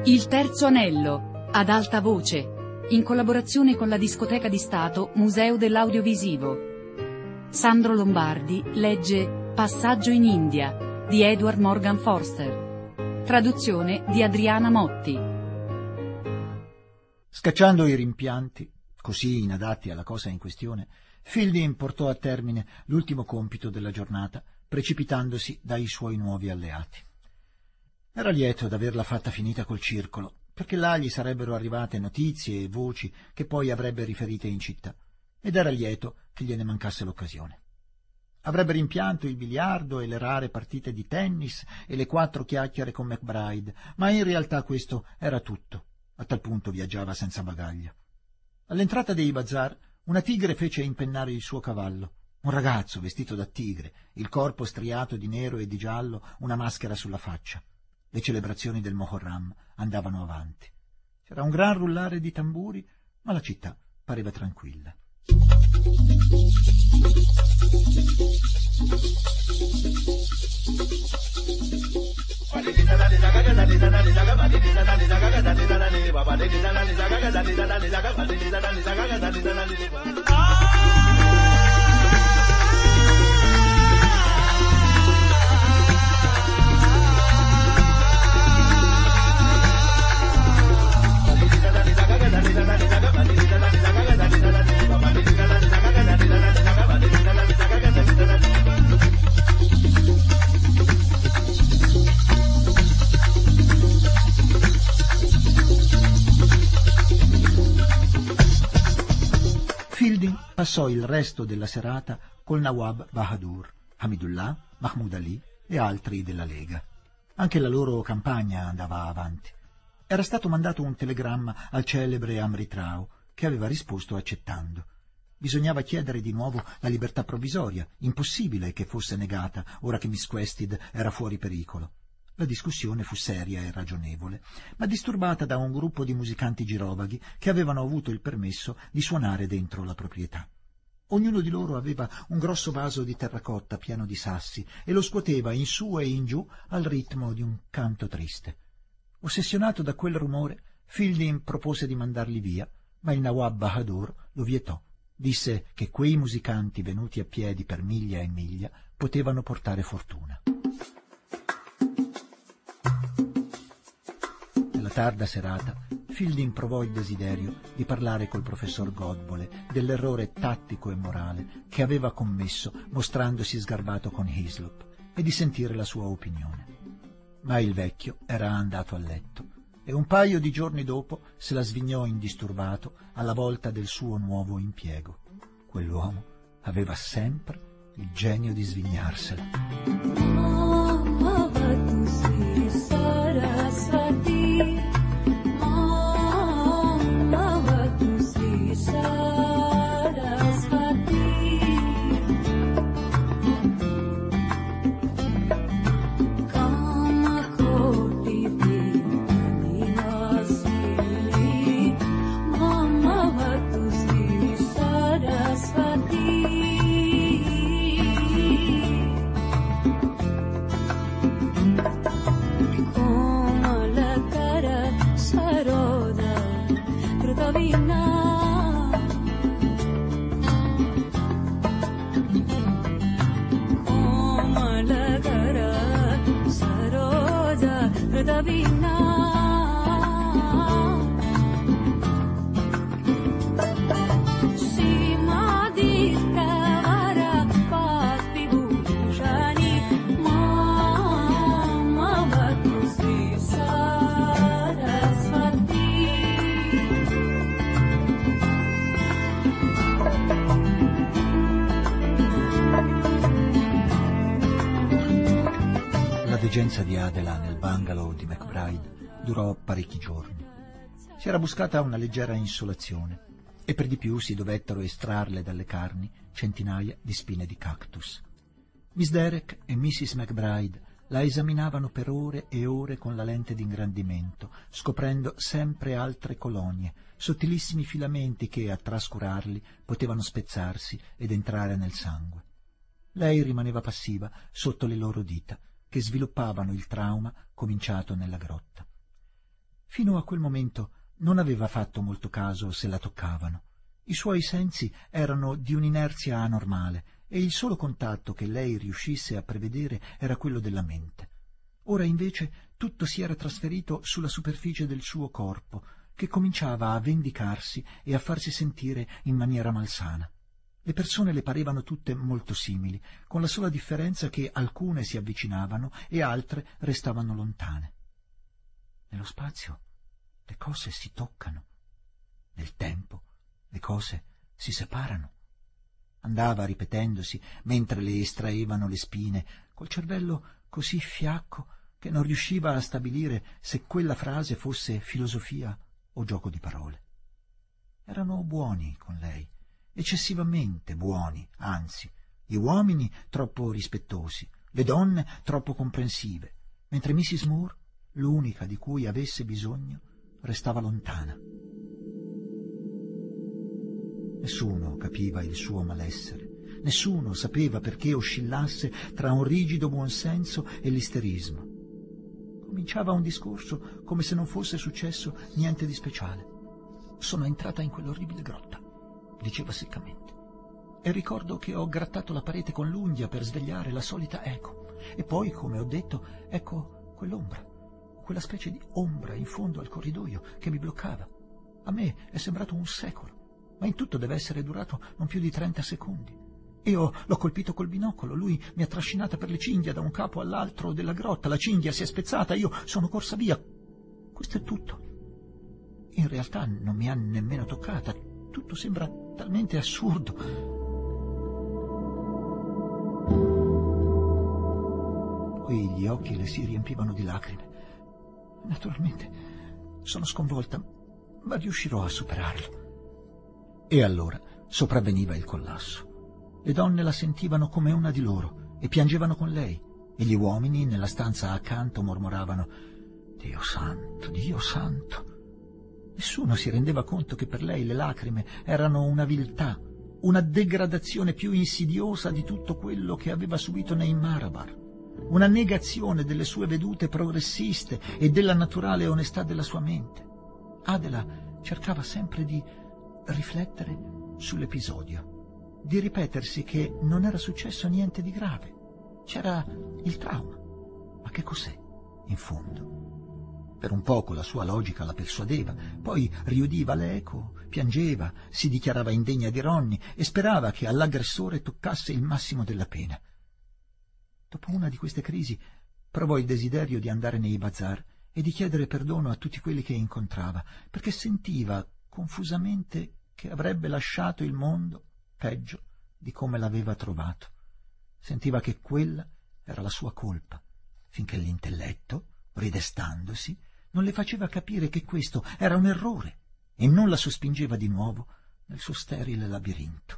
Il terzo anello, ad alta voce, in collaborazione con la Discoteca di Stato Museo dell'Audiovisivo. Sandro Lombardi legge Passaggio in India, di Edward Morgan Forster. Traduzione di Adriana Motti. Scacciando i rimpianti, così inadatti alla cosa in questione, Fielding portò a termine l'ultimo compito della giornata, precipitandosi dai suoi nuovi alleati. Era lieto d'averla fatta finita col circolo, perché là gli sarebbero arrivate notizie e voci che poi avrebbe riferite in città, ed era lieto che gliene mancasse l'occasione. Avrebbe rimpianto il biliardo e le rare partite di tennis e le 4 chiacchiere con McBride, ma in realtà questo era tutto. A tal punto viaggiava senza bagaglio. All'entrata dei bazar una tigre fece impennare il suo cavallo. Un ragazzo vestito da tigre, il corpo striato di nero e di giallo, una maschera sulla faccia. Le celebrazioni del Moharram andavano avanti. C'era un gran rullare di tamburi, ma la città pareva tranquilla. Fielding passò il resto della serata col Nawab Bahadur, Hamidullah, Mahmoud Ali e altri della Lega. Anche la loro campagna andava avanti. Era stato mandato un telegramma al celebre Amrit Rao, che aveva risposto accettando. Bisognava chiedere di nuovo la libertà provvisoria, impossibile che fosse negata, ora che Miss Quested era fuori pericolo. La discussione fu seria e ragionevole, ma disturbata da un gruppo di musicanti girovaghi che avevano avuto il permesso di suonare dentro la proprietà. Ognuno di loro aveva un grosso vaso di terracotta pieno di sassi e lo scuoteva in su e in giù al ritmo di un canto triste. Ossessionato da quel rumore, Fielding propose di mandarli via, ma il Nawab Bahadur lo vietò. Disse che quei musicanti venuti a piedi per miglia e miglia potevano portare fortuna. Nella tarda serata, Fielding provò il desiderio di parlare col professor Godbole dell'errore tattico e morale che aveva commesso mostrandosi sgarbato con Hislop e di sentire la sua opinione. Ma il vecchio era andato a letto e un paio di giorni dopo se la svignò indisturbato alla volta del suo nuovo impiego. Quell'uomo aveva sempre il genio di svignarsela. La degenza di Adela nel bungalow di McBride durò parecchi giorni. Si era buscata una leggera insolazione e per di più si dovettero estrarle dalle carni centinaia di spine di cactus. Miss Derek e Mrs. McBride la esaminavano per ore e ore con la lente d'ingrandimento, scoprendo sempre altre colonie, sottilissimi filamenti che, a trascurarli, potevano spezzarsi ed entrare nel sangue. Lei rimaneva passiva sotto le loro dita, che sviluppavano il trauma cominciato nella grotta. Fino a quel momento non aveva fatto molto caso se la toccavano. I suoi sensi erano di un'inerzia anormale e il solo contatto che lei riuscisse a prevedere era quello della mente. Ora invece tutto si era trasferito sulla superficie del suo corpo, che cominciava a vendicarsi e a farsi sentire in maniera malsana. Le persone le parevano tutte molto simili, con la sola differenza che alcune si avvicinavano e altre restavano lontane. Nello spazio le cose si toccano, nel tempo le cose si separano. Andava ripetendosi mentre le estraevano le spine, col cervello così fiacco che non riusciva a stabilire se quella frase fosse filosofia o gioco di parole. Erano buoni con lei, eccessivamente buoni, anzi, gli uomini troppo rispettosi, le donne troppo comprensive, mentre Mrs. Moore, l'unica di cui avesse bisogno, restava lontana. Nessuno capiva il suo malessere, nessuno sapeva perché oscillasse tra un rigido buonsenso e l'isterismo. Cominciava un discorso come se non fosse successo niente di speciale. «Sono entrata in quell'orribile grotta», diceva seccamente, «e ricordo che ho grattato la parete con l'unghia per svegliare la solita eco. E poi, come ho detto, ecco quell'ombra, quella specie di ombra in fondo al corridoio che mi bloccava. A me è sembrato un secolo, ma in tutto deve essere durato non più di 30 secondi. Io l'ho colpito col binocolo, lui mi ha trascinata per le cinghie da un capo all'altro della grotta, la cinghia si è spezzata, io sono corsa via. Questo è tutto. In realtà non mi ha nemmeno toccata, tutto sembra talmente assurdo». Poi gli occhi le si riempivano di lacrime. «Naturalmente sono sconvolta, ma riuscirò a superarlo». E allora sopravveniva il collasso. Le donne la sentivano come una di loro e piangevano con lei, e gli uomini nella stanza accanto mormoravano «Dio santo, Dio santo». Nessuno si rendeva conto che per lei le lacrime erano una viltà, una degradazione più insidiosa di tutto quello che aveva subito nei Marabar, una negazione delle sue vedute progressiste e della naturale onestà della sua mente. Adela cercava sempre di riflettere sull'episodio, di ripetersi che non era successo niente di grave. C'era il trauma, ma che cos'è, in fondo? Per un poco la sua logica la persuadeva, poi riudiva l'eco, piangeva, si dichiarava indegna di Ronnie e sperava che all'aggressore toccasse il massimo della pena. Dopo una di queste crisi provò il desiderio di andare nei bazar e di chiedere perdono a tutti quelli che incontrava, perché sentiva confusamente che avrebbe lasciato il mondo peggio di come l'aveva trovato. Sentiva che quella era la sua colpa, finché l'intelletto, ridestandosi, non le faceva capire che questo era un errore e non la sospingeva di nuovo nel suo sterile labirinto.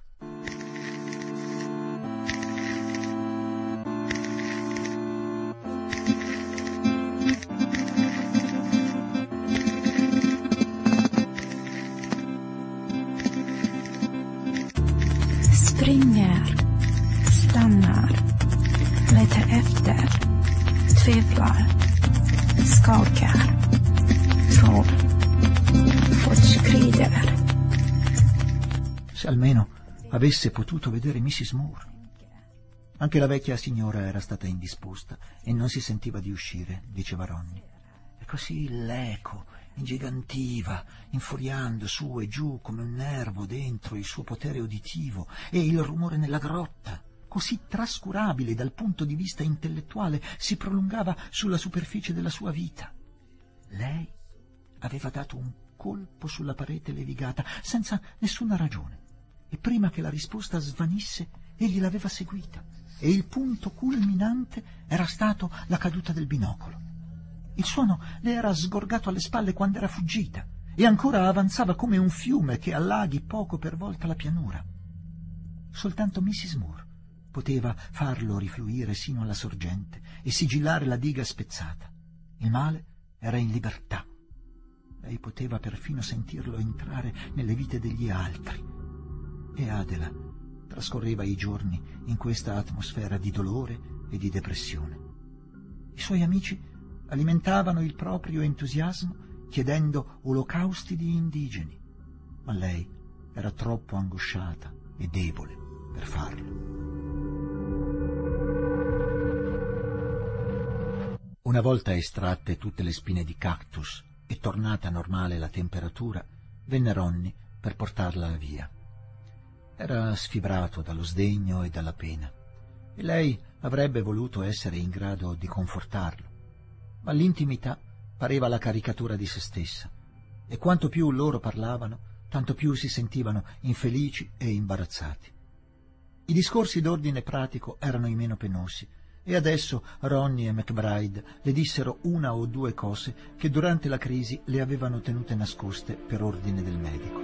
Springer, stannar, letar efter, tvivlar, skakar, tror, fortskrider. Se almeno avesse potuto vedere Mrs. Moore. Anche la vecchia signora era stata indisposta e non si sentiva di uscire, diceva Ronnie. E così l'eco ingigantiva, infuriando su e giù come un nervo dentro il suo potere uditivo, e il rumore nella grotta, così trascurabile dal punto di vista intellettuale, si prolungava sulla superficie della sua vita. Lei aveva dato un colpo sulla parete levigata, senza nessuna ragione, e prima che la risposta svanisse, egli l'aveva seguita, e il punto culminante era stato la caduta del binocolo. Il suono le era sgorgato alle spalle quando era fuggita, e ancora avanzava come un fiume che allaghi poco per volta la pianura. Soltanto Mrs. Moore poteva farlo rifluire sino alla sorgente e sigillare la diga spezzata. Il male era in libertà. Lei poteva perfino sentirlo entrare nelle vite degli altri. E Adela trascorreva i giorni in questa atmosfera di dolore e di depressione. I suoi amici alimentavano il proprio entusiasmo chiedendo olocausti di indigeni, ma lei era troppo angosciata e debole per farlo. Una volta estratte tutte le spine di cactus e tornata normale la temperatura, venne Ronnie per portarla via. Era sfibrato dallo sdegno e dalla pena, e lei avrebbe voluto essere in grado di confortarlo, ma l'intimità pareva la caricatura di se stessa, e quanto più loro parlavano, tanto più si sentivano infelici e imbarazzati. I discorsi d'ordine pratico erano i meno penosi, e adesso Ronnie e McBride le dissero una o due cose che durante la crisi le avevano tenute nascoste per ordine del medico.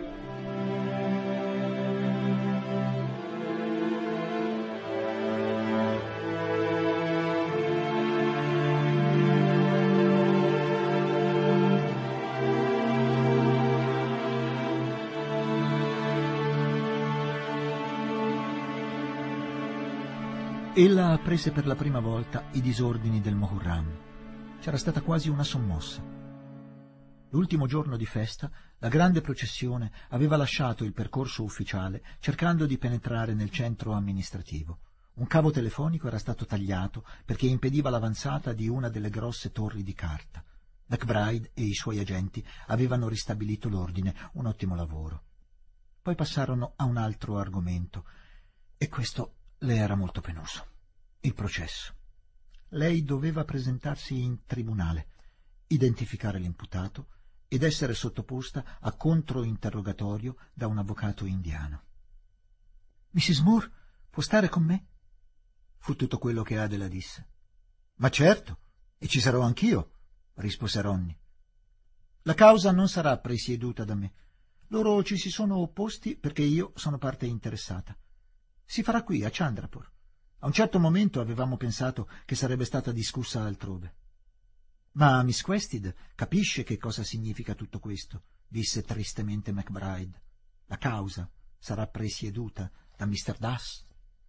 Ella apprese per la prima volta i disordini del Muharram. C'era stata quasi una sommossa. L'ultimo giorno di festa, la grande processione aveva lasciato il percorso ufficiale cercando di penetrare nel centro amministrativo. Un cavo telefonico era stato tagliato perché impediva l'avanzata di una delle grosse torri di carta. McBride e i suoi agenti avevano ristabilito l'ordine, un ottimo lavoro. Poi passarono a un altro argomento, e questo le era molto penoso: il processo. Lei doveva presentarsi in tribunale, identificare l'imputato ed essere sottoposta a controinterrogatorio da un avvocato indiano. «Mrs. Moore, può stare con me?» fu tutto quello che Adela disse. «Ma certo, e ci sarò anch'io», rispose Ronnie. «La causa non sarà presieduta da me. Loro ci si sono opposti perché io sono parte interessata. Si farà qui, a Chandrapur. A un certo momento avevamo pensato che sarebbe stata discussa altrove». «Ma Miss Quested capisce che cosa significa tutto questo», disse tristemente McBride. «La causa sarà presieduta da Mr. Das».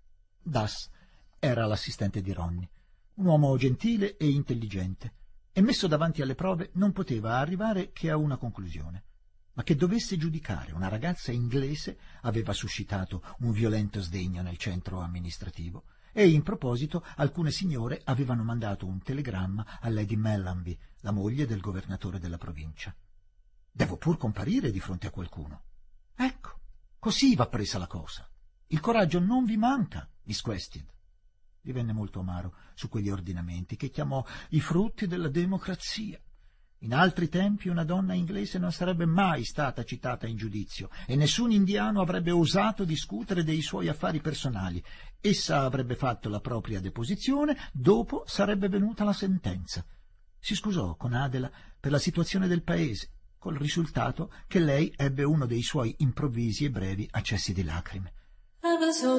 Das era l'assistente di Ronnie, un uomo gentile e intelligente, e messo davanti alle prove non poteva arrivare che a una conclusione: ma che dovesse giudicare una ragazza inglese aveva suscitato un violento sdegno nel centro amministrativo, e in proposito alcune signore avevano mandato un telegramma a Lady Mellanby, la moglie del governatore della provincia. «Devo pur comparire di fronte a qualcuno». Ecco, così va presa la cosa. Il coraggio non vi manca, Miss Quested. Divenne molto amaro su quegli ordinamenti che chiamò i frutti della democrazia. In altri tempi una donna inglese non sarebbe mai stata citata in giudizio e nessun indiano avrebbe osato discutere dei suoi affari personali. Essa avrebbe fatto la propria deposizione, dopo sarebbe venuta la sentenza. Si scusò con Adela per la situazione del paese, col risultato che lei ebbe uno dei suoi improvvisi e brevi accessi di lacrime. Ever so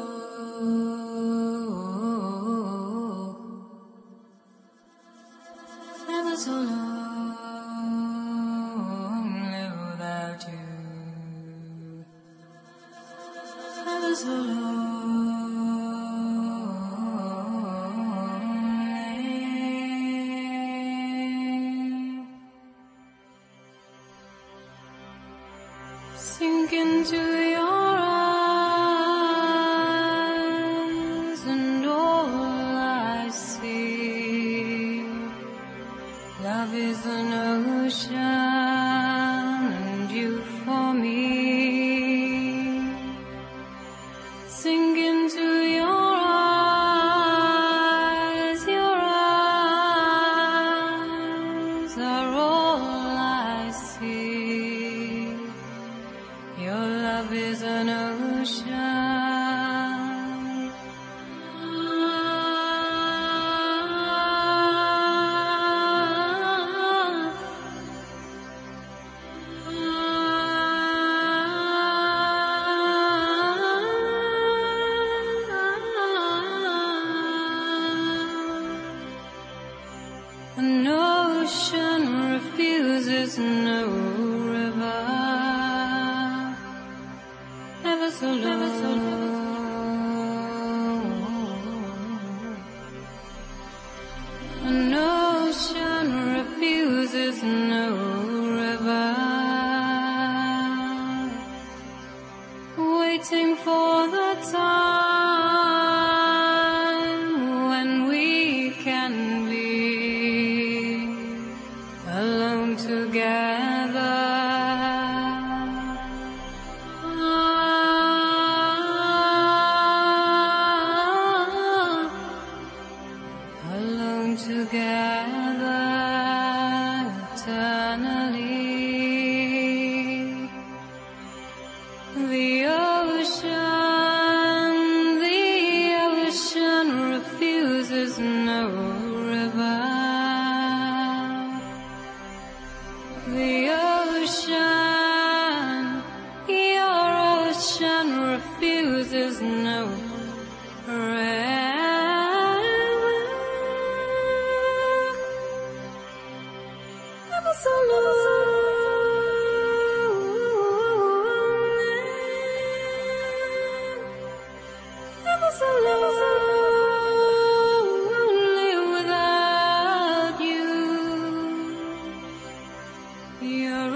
low, ever so low. Sink into your eyes, and all I see, love is an ocean, and you for me. Sink into your eyes are all I see. Your love is an ocean. An ocean refuses no river, ever so low. An ocean refuses no living together eternally. The ocean refuses no river. The ocean, your ocean refuses no river. Ever so lonely without you. Your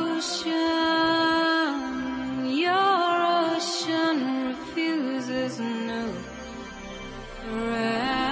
ocean refuses no river.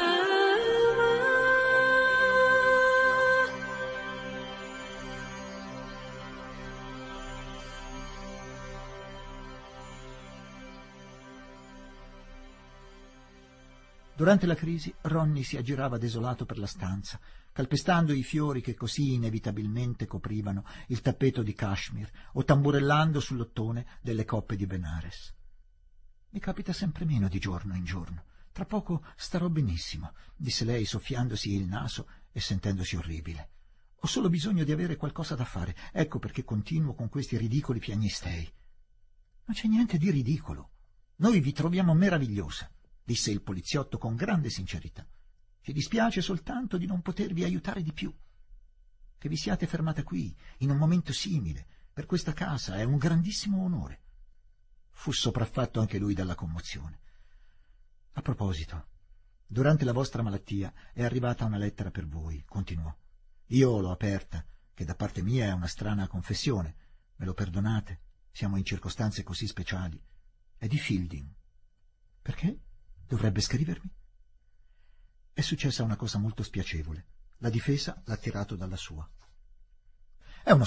Durante la crisi Ronnie si aggirava desolato per la stanza, calpestando i fiori che così inevitabilmente coprivano il tappeto di cashmere o tamburellando sull'ottone delle coppe di Benares. «Mi capita sempre meno di giorno in giorno. Tra poco starò benissimo», disse lei soffiandosi il naso e sentendosi orribile. «Ho solo bisogno di avere qualcosa da fare. Ecco perché continuo con questi ridicoli piagnistei». «Non c'è niente di ridicolo. Noi vi troviamo meravigliosa», disse il poliziotto con grande sincerità. «Ci dispiace soltanto di non potervi aiutare di più. Che vi siate fermata qui, in un momento simile, per questa casa, è un grandissimo onore». Fu sopraffatto anche lui dalla commozione. «A proposito, durante la vostra malattia è arrivata una lettera per voi», continuò. «Io l'ho aperta, che da parte mia è una strana confessione. Me lo perdonate? Siamo in circostanze così speciali. È di Fielding». «Perché? Dovrebbe scrivermi?» «È successa una cosa molto spiacevole. La difesa l'ha tirato dalla sua». «È uno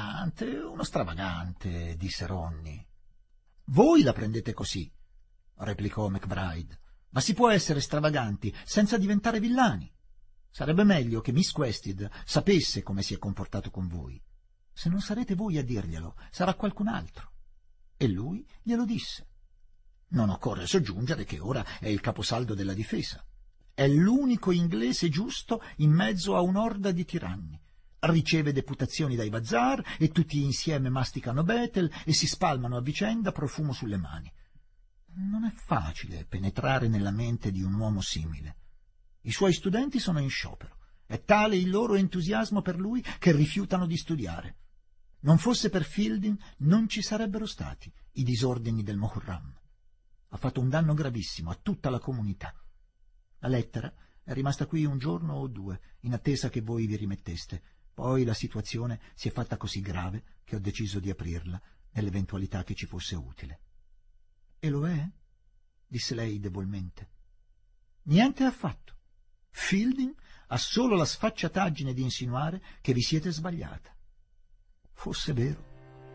stravagante», disse Ronnie. «Voi la prendete così», replicò McBride. «Ma si può essere stravaganti senza diventare villani. Sarebbe meglio che Miss Quested sapesse come si è comportato con voi. Se non sarete voi a dirglielo, sarà qualcun altro». E lui glielo disse. Non occorre soggiungere che ora è il caposaldo della difesa. È l'unico inglese giusto in mezzo a un'orda di tiranni. Riceve deputazioni dai bazar e tutti insieme masticano Bethel e si spalmano a vicenda profumo sulle mani. Non è facile penetrare nella mente di un uomo simile. I suoi studenti sono in sciopero. È tale il loro entusiasmo per lui che rifiutano di studiare. Non fosse per Fielding non ci sarebbero stati i disordini del Muharram. Ha fatto un danno gravissimo a tutta la comunità. La lettera è rimasta qui un giorno o due, in attesa che voi vi rimetteste. Poi la situazione si è fatta così grave che ho deciso di aprirla, nell'eventualità che ci fosse utile. «E lo è?» disse lei debolmente. «Niente affatto. Fielding ha solo la sfacciataggine di insinuare che vi siete sbagliata. Fosse vero».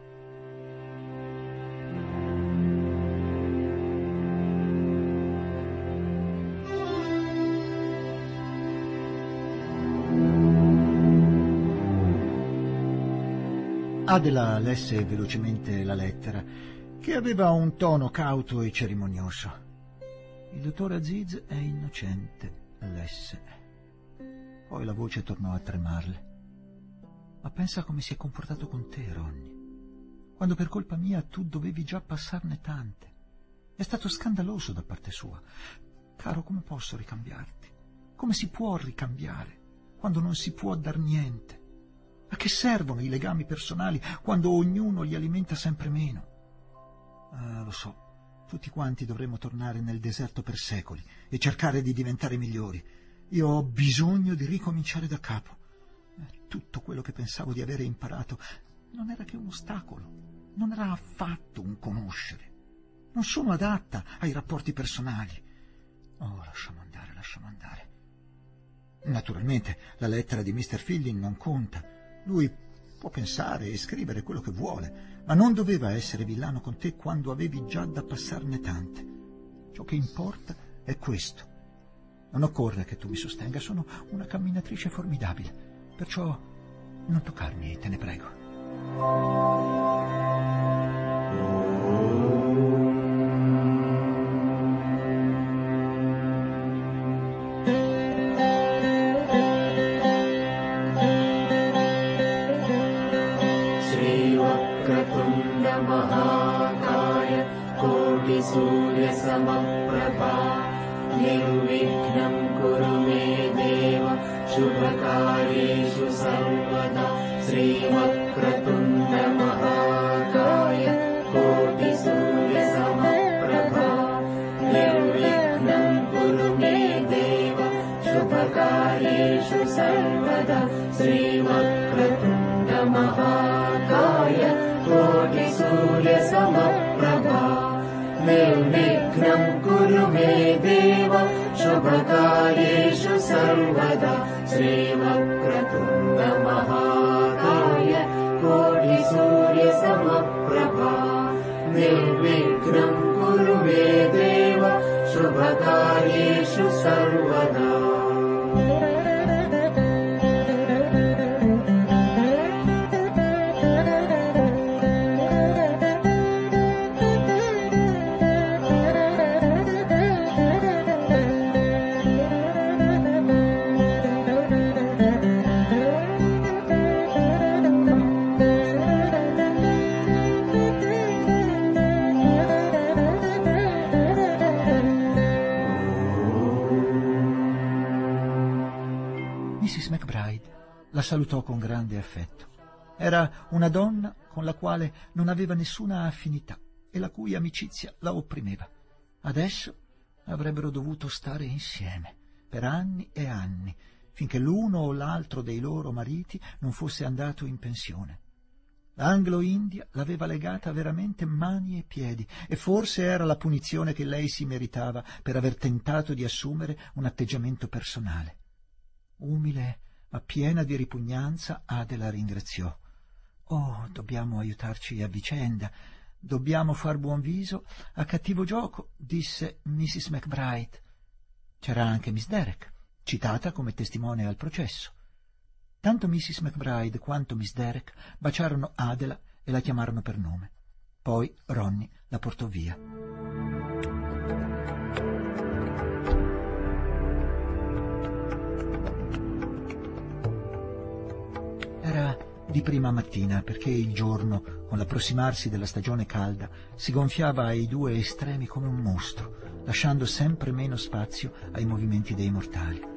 Adela lesse velocemente la lettera, che aveva un tono cauto e cerimonioso. «Il dottor Aziz è innocente», lesse. Poi la voce tornò a tremarle. «Ma pensa come si è comportato con te, Ronnie, quando per colpa mia tu dovevi già passarne tante. È stato scandaloso da parte sua. Caro, come posso ricambiarti? Come si può ricambiare quando non si può dar niente? A che servono i legami personali quando ognuno li alimenta sempre meno? Lo so, tutti quanti dovremmo tornare nel deserto per secoli e cercare di diventare migliori. Io ho bisogno di ricominciare da capo. Tutto quello che pensavo di avere imparato non era che un ostacolo, non era affatto un conoscere. Non sono adatta ai rapporti personali. Oh, lasciamo andare, lasciamo andare. Naturalmente la lettera di Mr. Fielding non conta. Lui può pensare e scrivere quello che vuole, ma non doveva essere villano con te quando avevi già da passarne tante. Ciò che importa è questo. Non occorre che tu mi sostenga, sono una camminatrice formidabile, perciò non toccarmi, te ne prego. महाकाय कोटिसूर्यसमप्रभा निर्विघ्नं कुरु मे देव शुभकार्येषु सर्वदा श्रीवक्रतुण्ड महाकाय कोटिसूर्यसमप्रभा निर्विघ्नं कुरु मे देव शुभकार्येषु सर्वदा श्रीवक्रतुण्ड महाकाय कोटिसूर्यसमप्रभा निर्विघ्नं कुरु मे देव शुभकार्येषु सर्वदा श्रीवक्रतुण्ड महाकाय कोटिसूर्यसमप्रभा निर्विघ्नं कुरु मे देव शुभकार्येषु सर्वदा। Mrs. McBride la salutò con grande affetto. Era una donna con la quale non aveva nessuna affinità e la cui amicizia la opprimeva. Adesso avrebbero dovuto stare insieme per anni e anni, finché l'uno o l'altro dei loro mariti non fosse andato in pensione. L'Anglo-India l'aveva legata veramente mani e piedi, e forse era la punizione che lei si meritava per aver tentato di assumere un atteggiamento personale. Umile ma piena di ripugnanza, Ada la ringraziò. «Oh, dobbiamo aiutarci a vicenda, dobbiamo far buon viso a cattivo gioco», disse Mrs. McBride. C'era anche Miss Derrick, citata come testimone al processo. Tanto Mrs. McBride quanto Miss Derrick baciarono Adela e la chiamarono per nome. Poi Ronnie la portò via. Era di prima mattina, perché il giorno, con l'approssimarsi della stagione calda, si gonfiava ai due estremi come un mostro, lasciando sempre meno spazio ai movimenti dei mortali.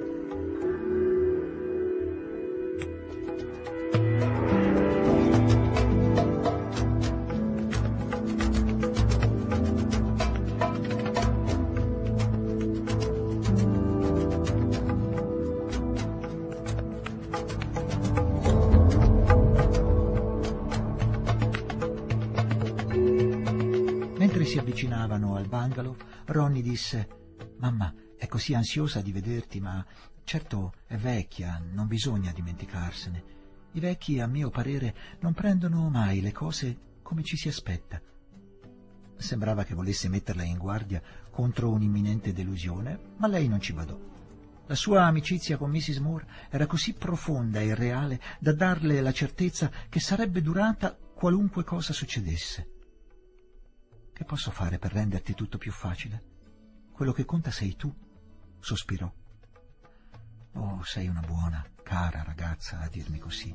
Mentre si avvicinavano al bungalow, Ronnie disse: «Mamma è così ansiosa di vederti, ma certo è vecchia, non bisogna dimenticarsene. I vecchi, a mio parere, non prendono mai le cose come ci si aspetta». Sembrava che volesse metterla in guardia contro un'imminente delusione, ma lei non ci badò. La sua amicizia con Mrs. Moore era così profonda e reale da darle la certezza che sarebbe durata qualunque cosa succedesse. «Che posso fare per renderti tutto più facile? Quello che conta sei tu», sospirò. «Oh, sei una buona, cara ragazza a dirmi così.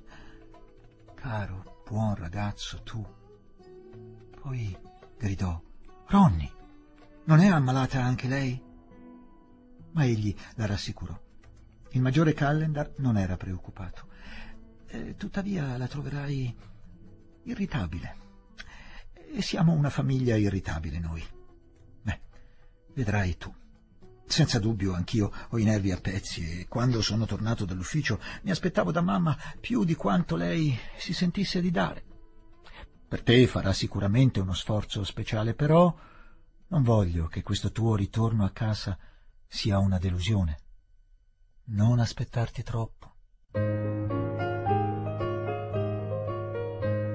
Caro, buon ragazzo tu». Poi gridò: «Ronnie, non è ammalata anche lei?» Ma egli la rassicurò. Il maggiore Callendar non era preoccupato. «Tuttavia la troverai irritabile. E siamo una famiglia irritabile noi. Beh, vedrai tu. Senza dubbio anch'io ho i nervi a pezzi e quando sono tornato dall'ufficio mi aspettavo da mamma più di quanto lei si sentisse di dare. Per te farà sicuramente uno sforzo speciale, però non voglio che questo tuo ritorno a casa sia una delusione. Non aspettarti troppo».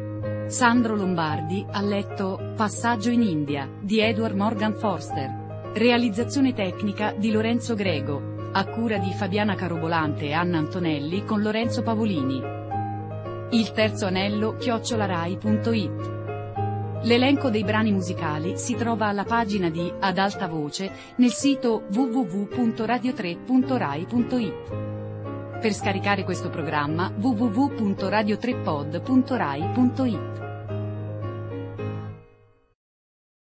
Sandro Lombardi ha letto Passaggio in India di Edward Morgan Forster, Realizzazione tecnica di Lorenzo Grego, a cura di Fabiana Carobolante e Anna Antonelli con Lorenzo Pavolini. Il terzo anello @rai.it. L'elenco dei brani musicali si trova alla pagina di Ad alta voce nel sito www.radio3.rai.it. Per scaricare questo programma www.radio3pod.rai.it.